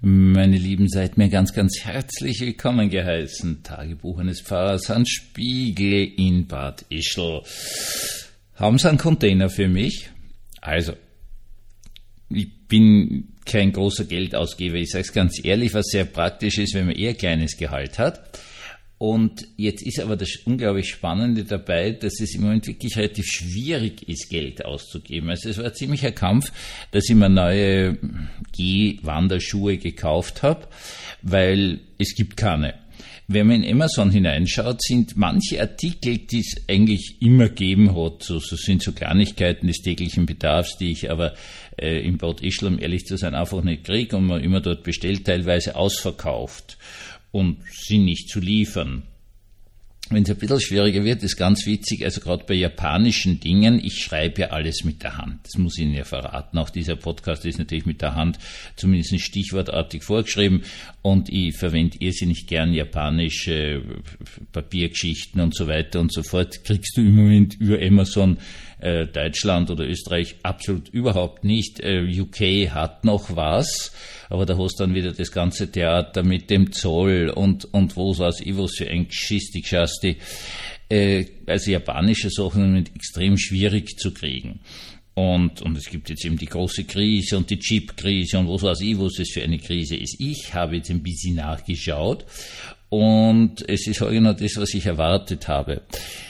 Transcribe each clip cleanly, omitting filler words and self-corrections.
Meine Lieben, seid mir ganz, ganz herzlich willkommen geheißen. Tagebuch eines Pfarrers Hans Spiegel in Bad Ischl. Haben Sie einen Container für mich? Also, ich bin kein großer Geldausgeber. Ich sage es ganz ehrlich, was sehr praktisch ist, wenn man eher kleines Gehalt hat. Und jetzt ist aber das unglaublich Spannende dabei, dass es im Moment wirklich relativ schwierig ist, Geld auszugeben. Also es war ein ziemlicher Kampf, dass ich mir neue Gehwanderschuhe gekauft habe, weil es gibt keine. Wenn man in Amazon hineinschaut, sind manche Artikel, die es eigentlich immer gegeben hat, so sind so Kleinigkeiten des täglichen Bedarfs, die ich aber im Bad Ischl, um ehrlich zu sein, einfach nicht kriege und man immer dort bestellt, teilweise ausverkauft und sie nicht zu liefern. Wenn es ein bisschen schwieriger wird, ist ganz witzig, also gerade bei japanischen Dingen, ich schreibe ja alles mit der Hand, das muss ich Ihnen ja verraten, auch dieser Podcast ist natürlich mit der Hand zumindest stichwortartig vorgeschrieben und ich verwende irrsinnig gern japanische Papiergeschichten und so weiter und so fort, kriegst du im Moment über Amazon Deutschland oder Österreich absolut überhaupt nicht. UK hat noch was, aber da hast du dann wieder das ganze Theater mit dem Zoll und wo weiß ich was für ein Geschiss, die Geschasti. Also japanische Sachen sind extrem schwierig zu kriegen. Und es gibt jetzt eben die große Krise und die Chip-Krise und was weiß ich, was das für eine Krise ist. Ich habe jetzt ein bisschen nachgeschaut und es ist heute noch das, was ich erwartet habe.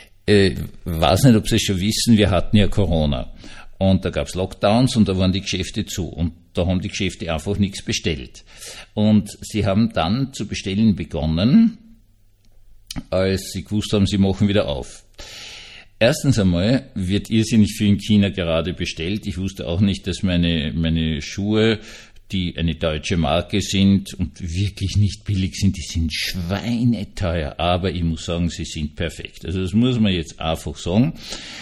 Weiß nicht, ob Sie es schon wissen, wir hatten ja Corona und da gab es Lockdowns und da waren die Geschäfte zu und da haben die Geschäfte einfach nichts bestellt. Und sie haben dann zu bestellen begonnen, als sie gewusst haben, sie machen wieder auf. Erstens einmal wird irrsinnig viel in China gerade bestellt. Ich wusste auch nicht, dass meine Schuhe, die eine deutsche Marke sind und wirklich nicht billig sind, die sind schweineteuer, aber ich muss sagen, sie sind perfekt. Also das muss man jetzt einfach sagen.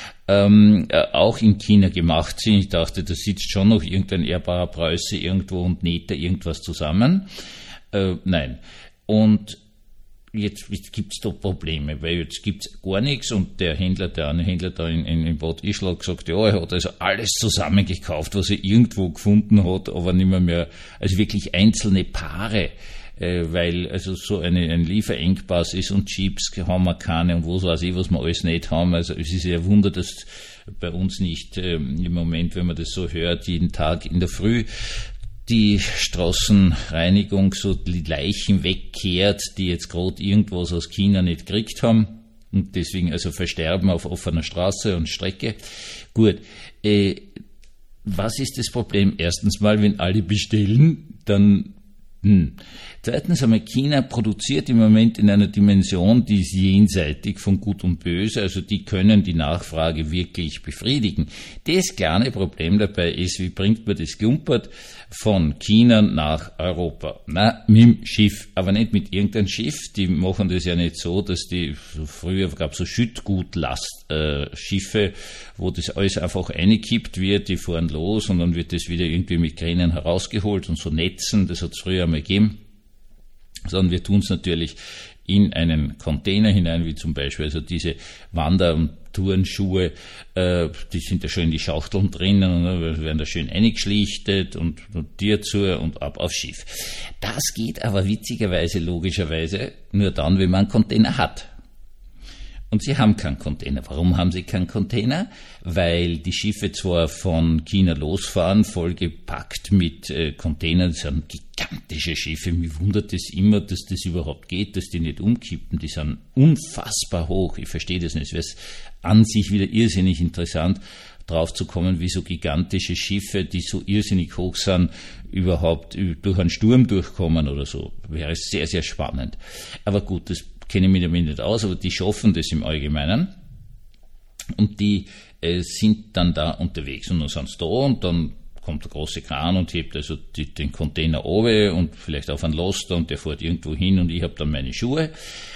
Auch in China gemacht sind. Ich dachte, da sitzt schon noch irgendein ehrbarer Preuße irgendwo und näht da irgendwas zusammen. Nein. Und jetzt gibt's da Probleme, weil jetzt gibt's gar nichts und der eine Händler da in Bad Ischl hat gesagt, ja, er hat also alles zusammengekauft, was er irgendwo gefunden hat, aber nicht mehr, also wirklich einzelne Paare, weil also so ein Lieferengpass ist und Chips haben wir keine und was weiß ich, was wir alles nicht haben. Also es ist ja ein Wunder, dass bei uns nicht im Moment, wenn man das so hört, jeden Tag in der Früh die Straßenreinigung so die Leichen wegkehrt, die jetzt gerade irgendwas aus China nicht gekriegt haben und deswegen also versterben auf offener Straße und Strecke. Gut, was ist das Problem? Erstens mal, wenn alle bestellen, dann Zweitens einmal, China produziert im Moment in einer Dimension, die ist jenseitig von Gut und Böse, also die können die Nachfrage wirklich befriedigen. Das kleine Problem dabei ist, wie bringt man das Klumpert von China nach Europa? Na, mit dem Schiff, aber nicht mit irgendeinem Schiff, die machen das ja nicht so, dass die, früher gab es so Schüttgutlastschiffe, wo das alles einfach eingekippt wird, die fahren los und dann wird das wieder irgendwie mit Kränen herausgeholt und so Netzen, das hat es früher einmal gegeben. Sondern wir tun es natürlich in einen Container hinein, wie zum Beispiel also diese Wander- und Tourenschuhe, die sind da schon in die Schachteln drinnen und werden da schön eingeschlichtet und Tier zu und ab aufs Schiff. Das geht aber witzigerweise, logischerweise nur dann, wenn man einen Container hat. Und sie haben keinen Container. Warum haben sie keinen Container? Weil die Schiffe zwar von China losfahren, vollgepackt mit Containern, das sind gigantische Schiffe. Mich wundert es immer, dass das überhaupt geht, dass die nicht umkippen. Die sind unfassbar hoch. Ich verstehe das nicht. Es wäre an sich wieder irrsinnig interessant, drauf zu kommen, wie so gigantische Schiffe, die so irrsinnig hoch sind, überhaupt durch einen Sturm durchkommen oder so. Wäre sehr, sehr spannend. Aber gut, das kenne ich mich damit nicht aus, aber die schaffen das im Allgemeinen und die sind dann da unterwegs und dann sind sie da und dann kommt der große Kran und hebt also den Container runter und vielleicht auf einen Laster und der fährt irgendwo hin und ich habe dann meine Schuhe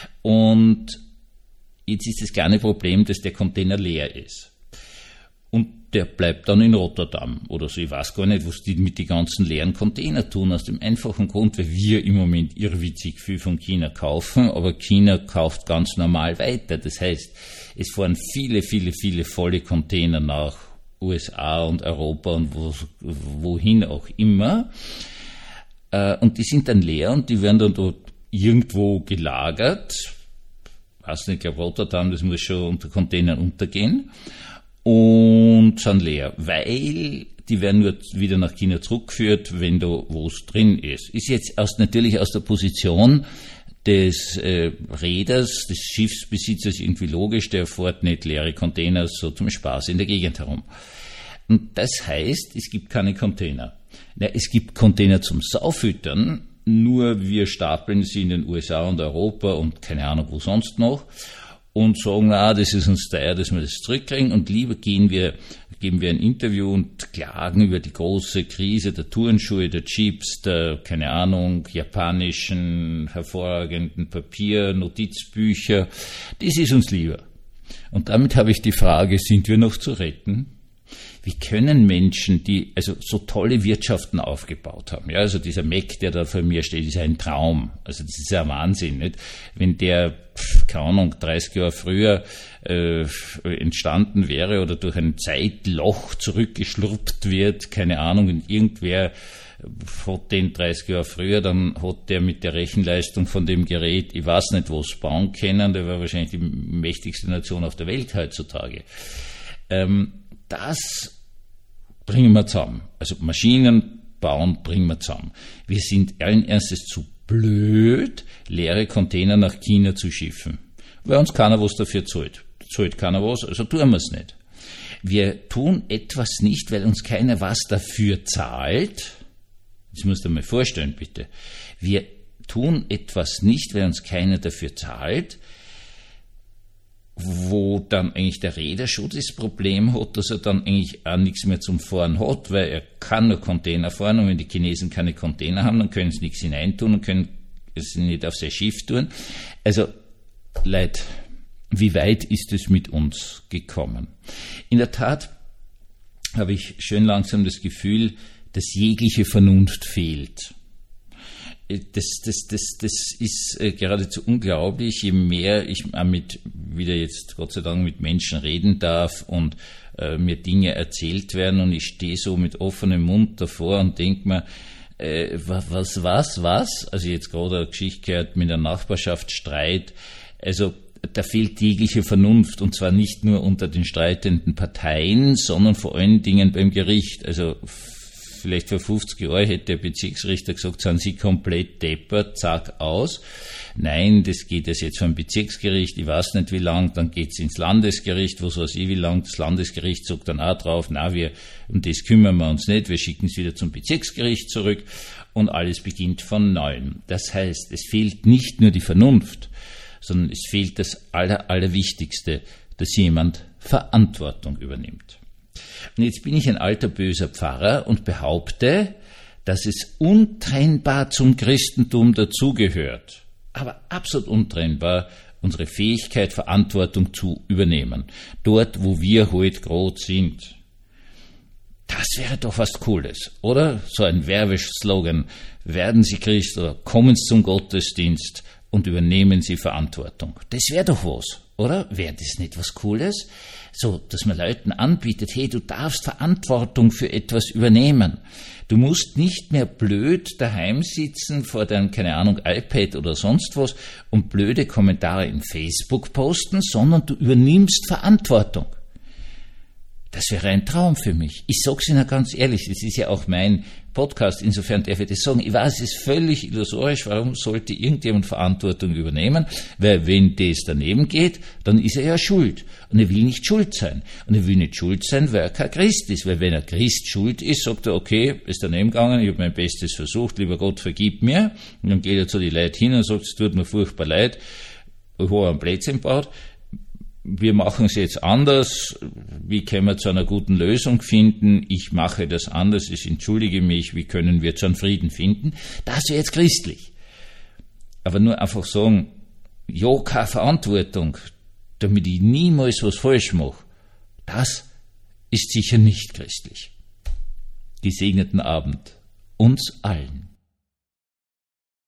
und jetzt ist das kleine Problem, dass der Container leer ist. Und der bleibt dann in Rotterdam oder so. Ich weiß gar nicht, was die mit den ganzen leeren Container tun, aus dem einfachen Grund, weil wir im Moment irrwitzig viel von China kaufen, aber China kauft ganz normal weiter. Das heißt, es fahren viele, viele, viele volle Container nach USA und Europa und wohin auch immer. und die sind dann leer und die werden dann dort irgendwo gelagert. Weiß nicht, ich glaube Rotterdam, das muss schon unter Containern untergehen und sind leer, weil die werden nur wieder nach China zurückgeführt, wenn da was drin ist. Ist jetzt natürlich aus der Position des Reeders, des Schiffsbesitzers irgendwie logisch, der fährt nicht leere Container so zum Spaß in der Gegend herum. Und das heißt, es gibt keine Container. Ja, es gibt Container zum Saufüttern, nur wir stapeln sie in den USA und Europa und keine Ahnung wo sonst noch und sagen, das ist uns teuer, dass wir das zurückkriegen und lieber geben wir ein Interview und klagen über die große Krise der Turnschuhe, der Chips, der, keine Ahnung, japanischen, hervorragenden Papier, Notizbücher. Das ist uns lieber. Und damit habe ich die Frage, sind wir noch zu retten? Wie können Menschen, die also so tolle Wirtschaften aufgebaut haben, ja, also dieser Mac, der da vor mir steht, ist ein Traum. Also das ist ja Wahnsinn, nicht? Wenn der, keine Ahnung, 30 Jahre früher entstanden wäre oder durch ein Zeitloch zurückgeschlurpt wird, keine Ahnung, und irgendwer hat den 30 Jahre früher, dann hat der mit der Rechenleistung von dem Gerät, ich weiß nicht was, bauen können, der war wahrscheinlich die mächtigste Nation auf der Welt heutzutage. Das bringen wir zusammen. Also Maschinen bauen, bringen wir zusammen. Wir sind allen Ernstes zu blöd, leere Container nach China zu schiffen. Weil uns keiner was dafür zahlt. Zahlt keiner was, also tun wir es nicht. Wir tun etwas nicht, weil uns keiner was dafür zahlt. Das musst du dir mal vorstellen, bitte. Wir tun etwas nicht, weil uns keiner dafür zahlt, wo dann eigentlich der Reeder schon das Problem hat, dass er dann eigentlich auch nichts mehr zum Fahren hat, weil er kann nur Container fahren und wenn die Chinesen keine Container haben, dann können sie nichts hineintun und können es nicht auf sein Schiff tun. Also, Leute, wie weit ist es mit uns gekommen? In der Tat habe ich schön langsam das Gefühl, dass jegliche Vernunft fehlt. Das ist geradezu unglaublich, je mehr ich wieder jetzt Gott sei Dank mit Menschen reden darf und mir Dinge erzählt werden und ich stehe so mit offenem Mund davor und denke mir, was? Also jetzt gerade eine Geschichte gehört mit der Nachbarschaftsstreit, also da fehlt jegliche Vernunft und zwar nicht nur unter den streitenden Parteien, sondern vor allen Dingen beim Gericht, also vielleicht vor 50 Jahren hätte der Bezirksrichter gesagt, sind Sie komplett deppert, zack, aus. Nein, das geht jetzt vom Bezirksgericht, ich weiß nicht wie lang, dann geht's ins Landesgericht, was weiß ich wie lang, das Landesgericht sagt dann auch drauf, um das kümmern wir uns nicht, wir schicken es wieder zum Bezirksgericht zurück und alles beginnt von neuem. Das heißt, es fehlt nicht nur die Vernunft, sondern es fehlt das Allerwichtigste, dass jemand Verantwortung übernimmt. Und jetzt bin ich ein alter böser Pfarrer und behaupte, dass es untrennbar zum Christentum dazugehört, aber absolut untrennbar, unsere Fähigkeit, Verantwortung zu übernehmen. Dort, wo wir heute gerade sind. Das wäre doch was Cooles, oder? So ein Werbeslogan. Werden Sie Christ oder kommen Sie zum Gottesdienst und übernehmen Sie Verantwortung. Das wäre doch was, oder? Wäre das nicht was Cooles? So, dass man Leuten anbietet, hey, du darfst Verantwortung für etwas übernehmen. Du musst nicht mehr blöd daheim sitzen vor deinem, keine Ahnung, iPad oder sonst was und blöde Kommentare in Facebook posten, sondern du übernimmst Verantwortung. Das wäre ein Traum für mich. Ich sag's Ihnen ganz ehrlich, das ist ja auch mein Podcast, insofern darf ich das sagen. Ich weiß, es ist völlig illusorisch, warum sollte irgendjemand Verantwortung übernehmen? Weil wenn das daneben geht, dann ist er ja schuld. Und er will nicht schuld sein. Und er will nicht schuld sein, weil er kein Christ ist. Weil wenn er Christ schuld ist, sagt er, okay, ist daneben gegangen, ich habe mein Bestes versucht, lieber Gott, vergib mir. Und dann geht er zu den Leuten hin und sagt, es tut mir furchtbar leid, ich habe einen Blödsinn gebaut. Wir machen es jetzt anders, wie können wir zu einer guten Lösung finden, ich mache das anders, ich entschuldige mich, wie können wir zu einem Frieden finden, das wäre jetzt christlich. Aber nur einfach sagen, ja, keine Verantwortung, damit ich niemals was falsch mache, das ist sicher nicht christlich. Gesegneten Abend uns allen.